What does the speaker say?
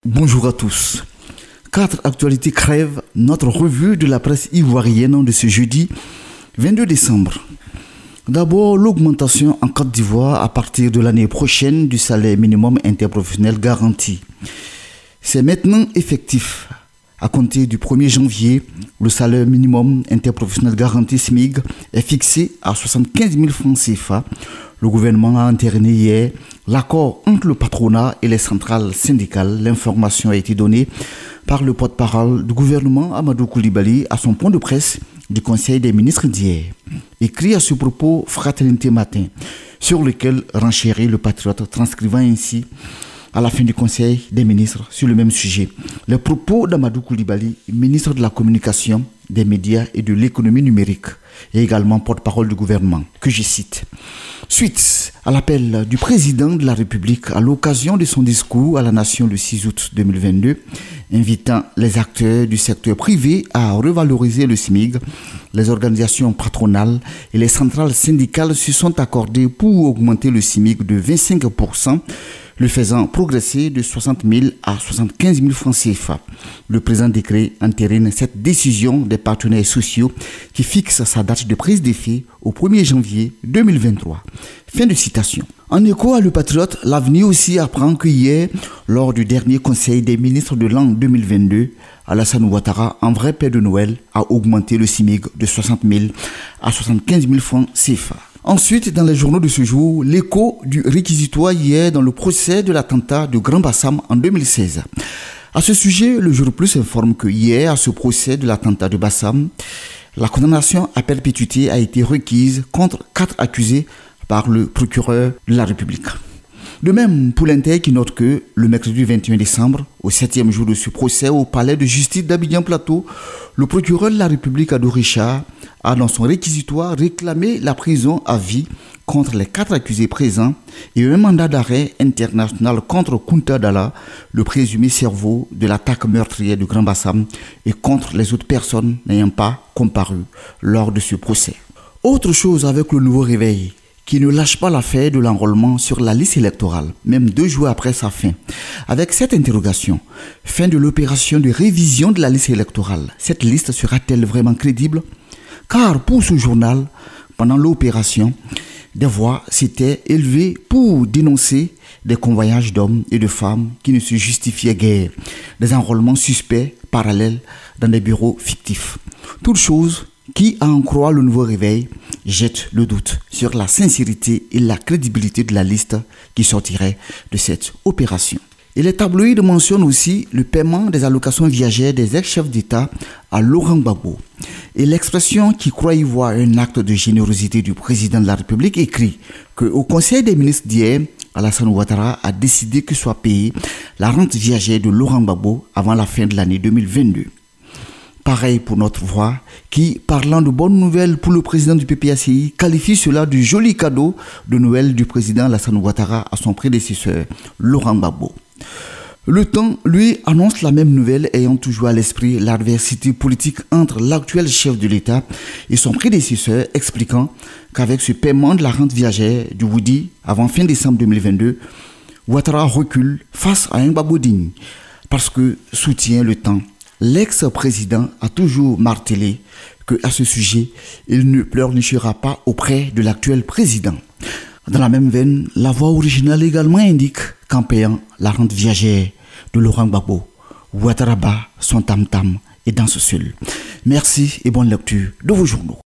Bonjour à tous. 4 actualités crèvent notre revue de la presse ivoirienne de ce jeudi 22 décembre. D'abord, l'augmentation en Côte d'Ivoire à partir de l'année prochaine du salaire minimum interprofessionnel garanti. C'est maintenant effectif. À compter du 1er janvier, le salaire minimum interprofessionnel garanti SMIG est fixé à 75 000 francs CFA. Le gouvernement a entériné hier l'accord entre le patronat et les centrales syndicales. L'information a été donnée par le porte-parole du gouvernement Amadou Coulibaly à son point de presse du Conseil des ministres d'hier. Écrit à ce propos Fraternité Matin, sur lequel renchérit le patriote, transcrivant ainsi à la fin du Conseil des ministres sur le même sujet les propos d'Amadou Coulibaly, ministre de la Communication, des médias et de l'économie numérique, et également porte-parole du gouvernement, que je cite. Suite à l'appel du président de la République à l'occasion de son discours à la nation le 6 août 2022, invitant les acteurs du secteur privé à revaloriser le SMIG, les organisations patronales et les centrales syndicales se sont accordées pour augmenter le SMIG de 25%, le faisant progresser de 60 000 à 75 000 francs CFA. Le présent décret entérine cette décision des partenaires sociaux qui fixe sa date de prise d'effet au 1er janvier 2023. Fin de citation. En écho à Le Patriote, l'avenir aussi apprend que hier, lors du dernier Conseil des ministres de l'an 2022, Alassane Ouattara, en vrai père de Noël, a augmenté le SMIG de 60 000 à 75 000 francs CFA. Ensuite, dans les journaux de ce jour, l'écho du réquisitoire hier dans le procès de l'attentat de Grand Bassam en 2016. À ce sujet, le Jour Plus informe que hier, à ce procès de l'attentat de Bassam, la condamnation à perpétuité a été requise contre 4 accusés par le procureur de la République. De même, pour l'Inter qui note que le mercredi 21 décembre, au 7e jour de ce procès au palais de justice d'Abidjan-Plateau, le procureur de la République Ado Richard a dans son réquisitoire réclamé la prison à vie contre les 4 accusés présents et un mandat d'arrêt international contre Kounta Dalla, le présumé cerveau de l'attaque meurtrière de Grand Bassam, et contre les autres personnes n'ayant pas comparu lors de ce procès. Autre chose avec le nouveau réveil, qui ne lâche pas l'affaire de l'enrôlement sur la liste électorale, même 2 jours après sa fin. Avec cette interrogation, fin de l'opération de révision de la liste électorale, cette liste sera-t-elle vraiment crédible? Car pour ce journal, pendant l'opération, des voix s'étaient élevées pour dénoncer des convoyages d'hommes et de femmes qui ne se justifiaient guère, des enrôlements suspects parallèles dans des bureaux fictifs. Toute chose qui, à en croire le nouveau réveil, jette le doute sur la sincérité et la crédibilité de la liste qui sortirait de cette opération. Et les tabloïds mentionnent aussi le paiement des allocations viagères des ex-chefs d'État à Laurent Gbagbo. Et l'expression qui croit y voir un acte de générosité du président de la République écrit qu'au Conseil des ministres d'hier, Alassane Ouattara a décidé que soit payée la rente viagère de Laurent Gbagbo avant la fin de l'année 2022. Pareil pour notre voix qui, parlant de bonnes nouvelles pour le président du PPACI, qualifie cela du joli cadeau de Noël du président Alassane Ouattara à son prédécesseur, Laurent Gbagbo. Le Temps, lui, annonce la même nouvelle, ayant toujours à l'esprit l'adversité politique entre l'actuel chef de l'État et son prédécesseur, expliquant qu'avec ce paiement de la rente viagère du Woody avant fin décembre 2022, Ouattara recule face à un Gbagbo digne, parce que, soutient Le Temps, l'ex-président a toujours martelé qu'à ce sujet, il ne pleurnichera pas auprès de l'actuel président. Dans la même veine, la voix originale également indique qu'en payant la rente viagère de Laurent Gbagbo, Ouattara bat son tam-tam et danse seul. Merci et bonne lecture de vos journaux.